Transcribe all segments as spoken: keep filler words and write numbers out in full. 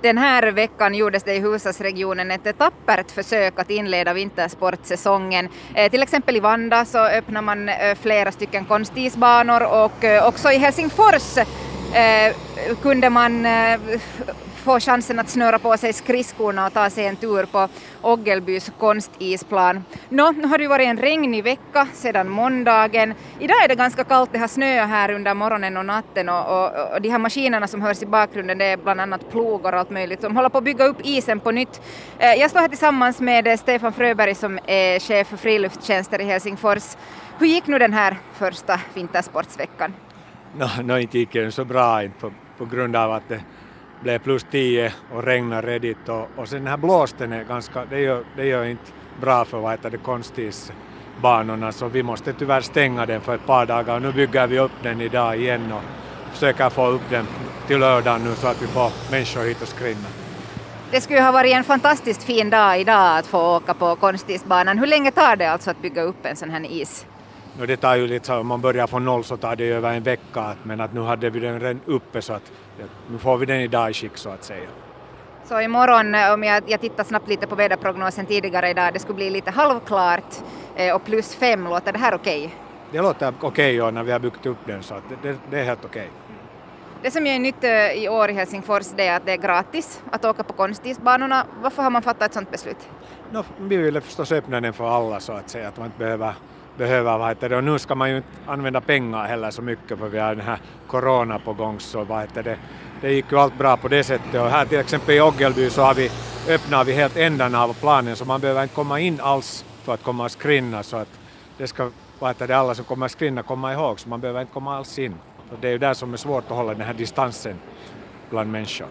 Den här veckan gjordes det i huvudstadsregionen ett tappert försök att inleda vintersportsäsongen. Eh, till exempel i Vanda så öppnar man eh, flera stycken konstisbanor och eh, också i Helsingfors eh, kunde man eh, få chansen att snöra på sig skridskorna och ta sig en tur på Oggelbys konstisplan. Nå, nu har det ju varit en regnig vecka sedan måndagen. Idag är det ganska kallt, det har snö här under morgonen och natten och, och, och de här maskinerna som hörs i bakgrunden, det är bland annat plog och allt möjligt som håller på att bygga upp isen på nytt. Jag står här tillsammans med Stefan Fröberg som är chef för friluftstjänster i Helsingfors. Hur gick nu den här första vintersportsveckan? No, no inte gick det så bra inte på, på grund av att det blev plus tio och regnar redigt och, och sen den här blåsten är ganska, det gör, det gör inte bra för vad heter det konstisbanorna så vi måste tyvärr stänga den för ett par dagar och nu bygger vi upp den idag igen och försöker få upp den till lördag nu så att vi får människor hit och skrinna. Det skulle ha varit en fantastiskt fin dag idag att få åka på konstisbanan. Hur länge tar det alltså att bygga upp en sån här is? No, det tar ju lite så, om man börjar från noll så tar det över en vecka, men att nu hade vi den redan uppe så att nu får vi den idag i skick så att säga. Så imorgon, om jag, jag tittar snabbt lite på väderprognosen tidigare idag, det skulle bli lite halvklart och plus fem, låter det här okej? Okay? Det låter okej okay, när vi har byggt upp den så att det, det är helt okej. Okay. Det som är nytt i år i Helsingfors det är att det är gratis att åka på konstisbanorna. Varför har man fattat ett sådant beslut? No, vi ville förstås öppna den för alla så att säga, att man inte behöver behöver vad heter det, och nu ska man ju inte använda pengar heller så mycket för vi har den här corona på gång så vad heter det, det gick ju allt bra på det sättet och här till exempel i Oggelby så har vi öppnat vi helt ändan av planen så man behöver inte komma in alls för att komma och skrinna så att det ska vad heter det, alla som kommer att skrinna komma ihåg så man behöver inte komma alls in. Så det är ju där som är svårt att hålla den här distansen bland människor.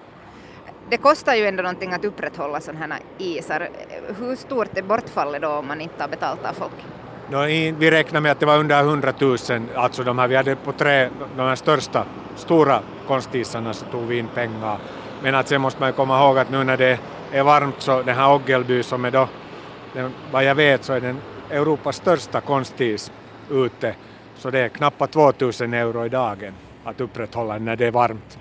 Det kostar ju ändå någonting att upprätthålla sådana här isar. Hur stort är bortfallet då om man inte har betalt av folk? No, vi räknar med att det var under hundratusen, alltså de här, vi hade på tre, de här största, stora konstisarna så tog vi in pengar. Men att sen måste man ju komma ihåg att nu när det är varmt så den här Oggelby som är då, den, vad jag vet så är den Europas största konstis ute. Så det är knappt tvåtusen euro i dagen att upprätthålla när det är varmt.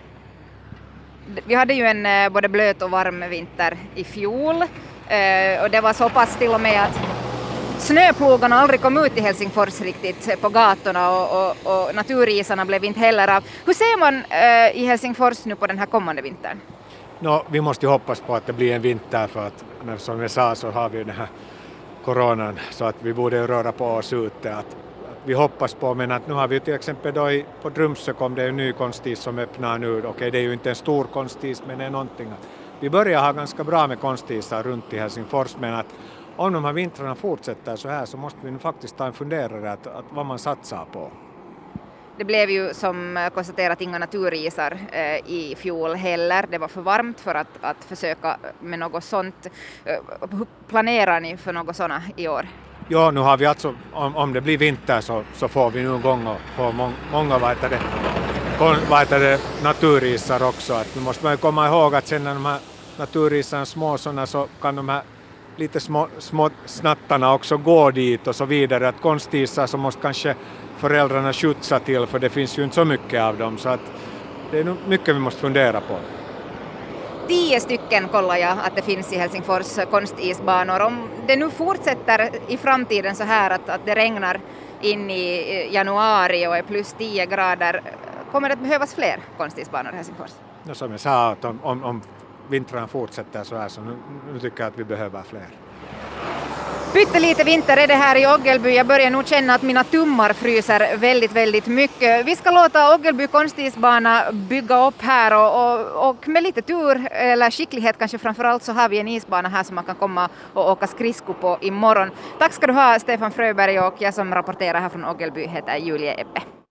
Vi hade ju en både blöt och varm vinter i fjol och det var så pass till och med att snöplogarna aldrig kom ut i Helsingfors riktigt på gatorna och, och, och naturisarna blev inte heller av. Hur ser man äh, i Helsingfors nu på den här kommande vintern? No, vi måste ju hoppas på att det blir en vinter för att som jag sa så har vi den här coronan så att vi borde röra på oss ute. Att, att vi hoppas på men att nu har vi till exempel då i, på Drumsö kom det en ny konstis som öppnar nu. Okej okay, det är ju inte en stor konstis men det är någonting. Att vi börjar ha ganska bra med konstisar runt i Helsingfors men att om de här vintrarna fortsätter så här så måste vi faktiskt ta en funderare att, att vad man satsar på. Det blev ju som konstaterat inga naturisar eh, i fjol heller. Det var för varmt för att, att försöka med något sånt. Hur planerar ni för något sådana i år? Ja, nu har vi alltså, om, om det blir vinter så, så får vi nu gång och få må, många vad heter det, vad heter det, naturisar också. Att nu måste man ju komma ihåg att sen när de här naturisarna är små sådana så kan de här lite små, små snattarna också gå dit och så vidare. Att konstisar så måste kanske föräldrarna skjutsa till för det finns ju inte så mycket av dem så att det är nog mycket vi måste fundera på. Tio stycken kollar jag att det finns i Helsingfors konstisbanor. Om det nu fortsätter i framtiden så här att, att det regnar in i januari och är plus tio grader, kommer det att behövas fler konstisbanor i Helsingfors? Ja, som jag sa, att om, om, om vintrarna fortsätter så här så nu, nu tycker jag att vi behöver fler. Pyttelite vinter är det här i Oggelby. Jag börjar nog känna att mina tummar fryser väldigt, väldigt mycket. Vi ska låta Oggelby konstisbana bygga upp här och, och, och med lite tur eller skicklighet kanske framförallt så har vi en isbana här som man kan komma och åka skridsko på imorgon. Tack ska du ha Stefan Fröberg och jag som rapporterar här från Oggelby heter Julia Ebbe.